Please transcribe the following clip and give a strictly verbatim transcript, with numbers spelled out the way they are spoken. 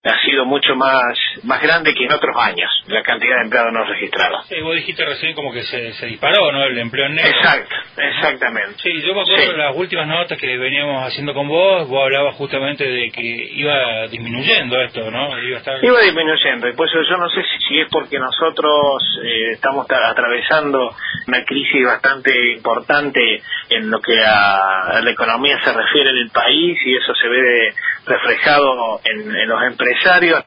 ha sido mucho más más grande que en otros años, la cantidad de empleados no registrados. Sí, vos dijiste recién como que se, se disparó, ¿no?, el empleo en negro. Exacto, exactamente. Sí, yo me acuerdo sí. de las últimas notas que veníamos haciendo con vos, vos hablabas justamente de que iba disminuyendo esto, ¿no? Iba a estar... Iba disminuyendo, y pues yo no sé si, si es porque nosotros eh, estamos atravesando una crisis bastante importante en lo que a, a la economía se refiere en el país, y eso se ve reflejado en, en los empresarios.